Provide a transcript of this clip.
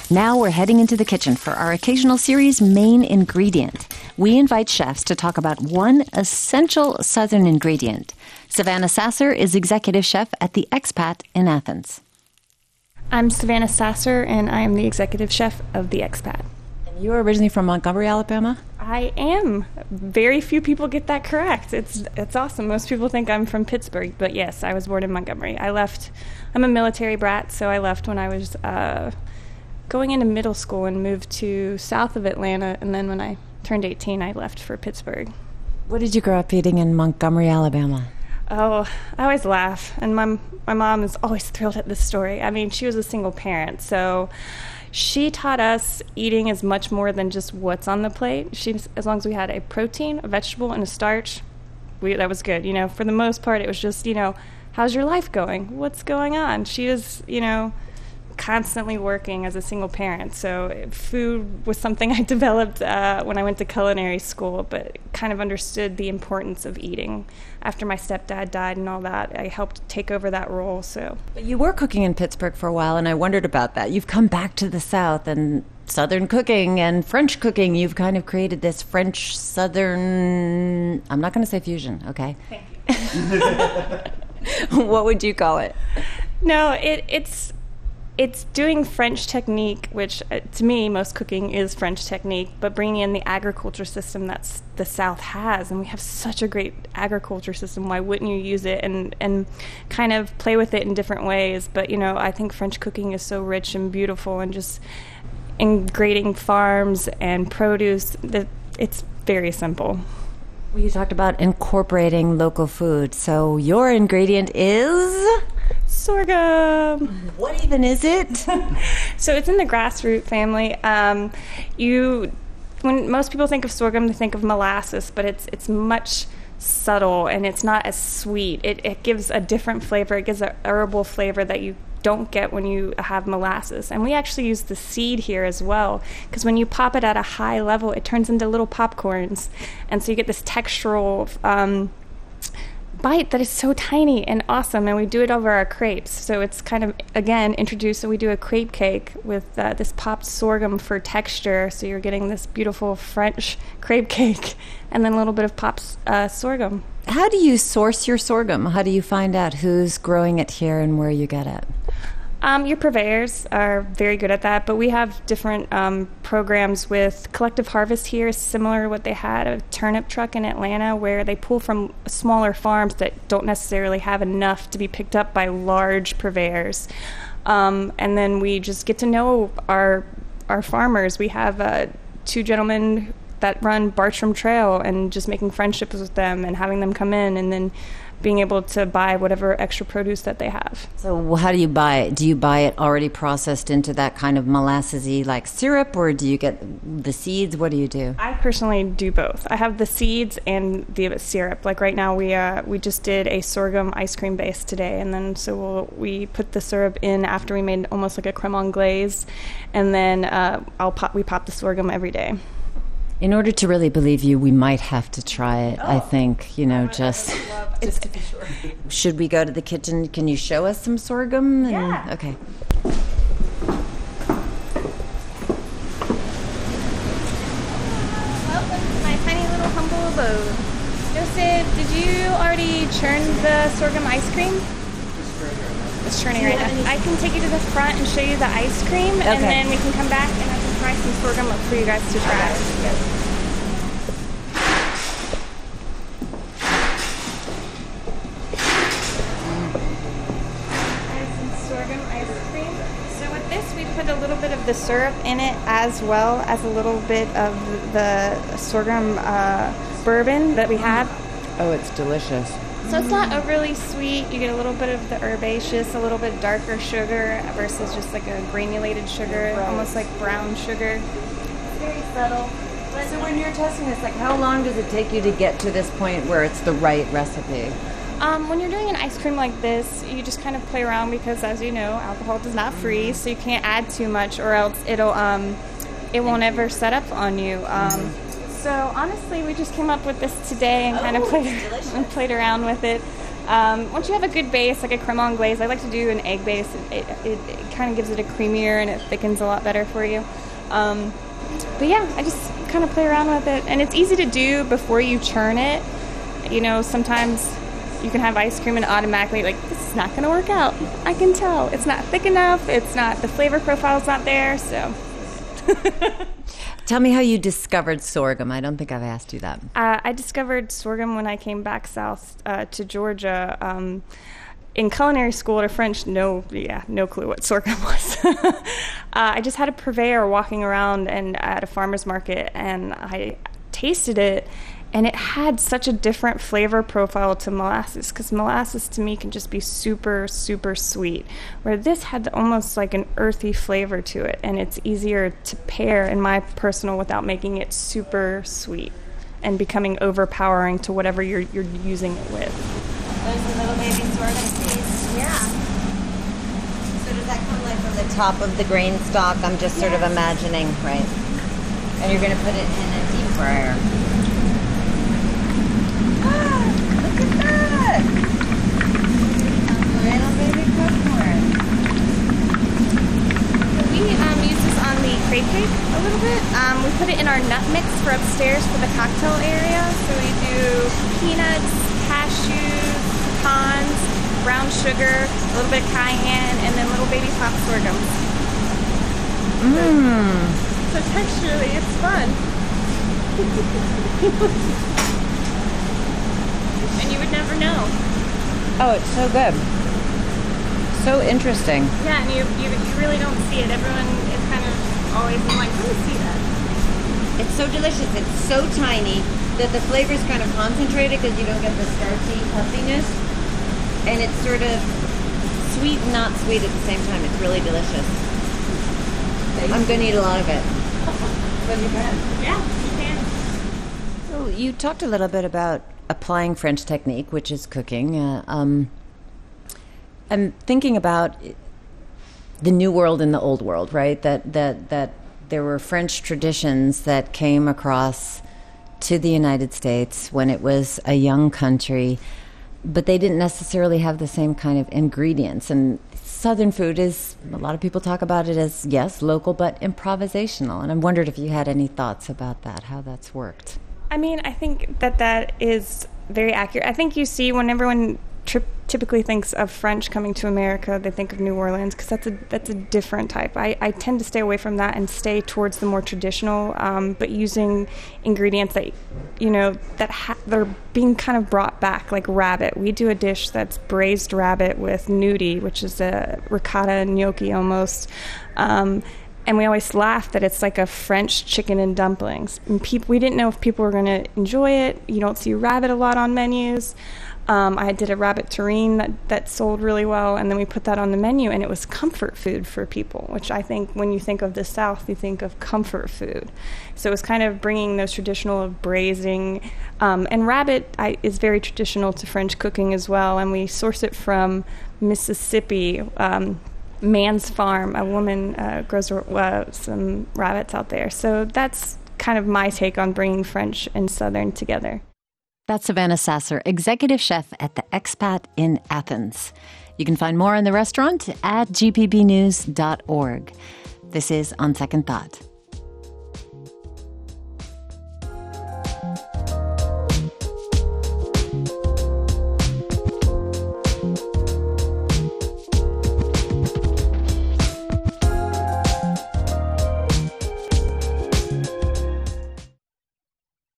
Now we're heading into the kitchen for our occasional series, Main Ingredient. We invite chefs to talk about one essential Southern ingredient. Savannah Sasser is executive chef at The Expat in Athens. I'm Savannah Sasser, and I am the executive chef of The Expat. And you are originally from Montgomery, Alabama? I am. Very few people get that correct. It's awesome. Most people think I'm from Pittsburgh, but yes, I was born in Montgomery. I'm a military brat, so I left when I was going into middle school and moved to south of Atlanta, and then when I turned 18, I left for Pittsburgh. What did you grow up eating in Montgomery, Alabama? Oh, I always laugh, and my mom is always thrilled at this story. I mean, she was a single parent, so she taught us eating as much more than just what's on the plate. As long as we had a protein, a vegetable, and a starch, that was good. For the most part, it was just, how's your life going? What's going on? She was, constantly working as a single parent. So food was something I developed when I went to culinary school, but kind of understood the importance of eating. After my stepdad died and all that, I helped take over that role. But you were cooking in Pittsburgh for a while, and I wondered about that. You've come back to the South and Southern cooking and French cooking. You've kind of created this French-Southern, I'm not going to say fusion, okay? Thank you. What would you call it? No, it's doing French technique, which to me, most cooking is French technique, but bringing in the agriculture system that the South has. And we have such a great agriculture system. Why wouldn't you use it and kind of play with it in different ways? But, I think French cooking is so rich and beautiful, and just integrating farms and produce, that it's very simple. Well, you talked about incorporating local food. So your ingredient is? Sorghum. What even is it? So it's in the grassroot family. When most people think of sorghum, they think of molasses, but it's much subtle, and it's not as sweet. It gives a different flavor. It gives an herbal flavor that you don't get when you have molasses. And we actually use the seed here as well, because when you pop it at a high level, it turns into little popcorns, and so you get this textural bite that is so tiny and awesome. And we do it over our crepes, so it's kind of, again, introduced. So we do a crepe cake with this popped sorghum for texture, so you're getting this beautiful French crepe cake and then a little bit of popped sorghum. How do you source your sorghum? How do you find out who's growing it here and where you get it? Your purveyors are very good at that, but we have different programs with Collective Harvest here, similar to what they had, a turnip truck in Atlanta, where they pull from smaller farms that don't necessarily have enough to be picked up by large purveyors. And then we just get to know our farmers. We have 2 gentlemen that run Bartram Trail, and just making friendships with them and having them come in, and then being able to buy whatever extra produce that they have. So how do you buy it? Do you buy it already processed into that kind of molassesy like syrup, or do you get the seeds? What do you do? I personally do both. I have the seeds and the syrup. Like right now, we just did a sorghum ice cream base today, and then we put the syrup in after we made almost like a creme anglaise, and then we pop the sorghum every day. In order to really believe you, we might have to try it. I think, just to be sure. Should we go to the kitchen? Can you show us some sorghum? Yeah. Okay. Welcome to my tiny little humble abode. Joseph, did you already churn the sorghum ice cream? It's churning right now. I can take you to the front and show you the ice cream, and then we can come back and I can fry some sorghum up for you guys to try. Put a little bit of the syrup in it, as well as a little bit of the sorghum bourbon that we have. Oh, it's delicious. So it's not overly sweet. You get a little bit of the herbaceous, a little bit darker sugar versus just like a granulated sugar, almost like brown sugar. Very subtle. So when you're testing this, how long does it take you to get to this point where it's the right recipe? When you're doing an ice cream like this, you just kind of play around, because, as you know, alcohol does not freeze, so you can't add too much, or else it won't ever set up on you. So honestly, we just came up with this today and kind of played around with it. Once you have a good base, like a creme anglaise, I like to do an egg base. It kind of gives it a creamier and it thickens a lot better for you. But yeah, I just kind of play around with it. And it's easy to do before you churn it. You know, sometimes you can have ice cream and automatically, like, this is not going to work out. I can tell. It's not thick enough. The flavor profile's not there, so. Tell me how you discovered sorghum. I don't think I've asked you that. I discovered sorghum when I came back south to Georgia. In culinary school at a French, no clue what sorghum was. I just had a purveyor walking around and at a farmer's market, and I tasted it, and it had such a different flavor profile to molasses, because molasses to me can just be super, super sweet, where this had almost like an earthy flavor to it, and it's easier to pair, in my personal, without making it super sweet and becoming overpowering to whatever you're using it with. There's a little baby sorghum piece. Yeah. So does that come like from the top of the grain stalk? I'm just sort of imagining, right? And you're going to put it in a deep fryer. Look at that! Little baby popcorn. We use this on the crate cake a little bit. We put it in our nut mix for upstairs for the cocktail area. So we do peanuts, cashews, pecans, brown sugar, a little bit of cayenne, and then little baby pop sorghum. So texturally, it's fun. And you would never know. Oh, it's so good. So interesting. Yeah, and you really don't see it. Everyone is kind of always like, let me see that. It's so delicious. It's so tiny that the flavor's kind of concentrated because you don't get the starchy puffiness. And it's sort of sweet and not sweet at the same time. It's really delicious. I'm going to eat a lot of it. But you can. Yeah, you can. So you talked a little bit about applying French technique, which is cooking. I'm thinking about the new world and the old world, right? That there were French traditions that came across to the United States when it was a young country, but they didn't necessarily have the same kind of ingredients. And Southern food is, a lot of people talk about it as, yes, local, but improvisational. And I wondered if you had any thoughts about that, how that's worked. I mean, I think that is very accurate. I think you see when everyone typically thinks of French coming to America, they think of New Orleans, because that's a different type. I tend to stay away from that and stay towards the more traditional, but using ingredients that, you know, they're being kind of brought back, like rabbit. We do a dish that's braised rabbit with gnudi, which is a ricotta gnocchi almost. And we always laugh that it's like a French chicken and dumplings. And we didn't know if people were going to enjoy it. You don't see rabbit a lot on menus. I did a rabbit terrine that sold really well, and then we put that on the menu, and it was comfort food for people, which I think when you think of the South, you think of comfort food. So it was kind of bringing those traditional of braising. And rabbit is very traditional to French cooking as well, and we source it from Mississippi. Man's Farm, a woman grows some rabbits out there. So that's kind of my take on bringing French and Southern together. That's Savannah Sasser, executive chef at the Expat in Athens. You can find more on the restaurant at gpbnews.org. This is On Second Thought.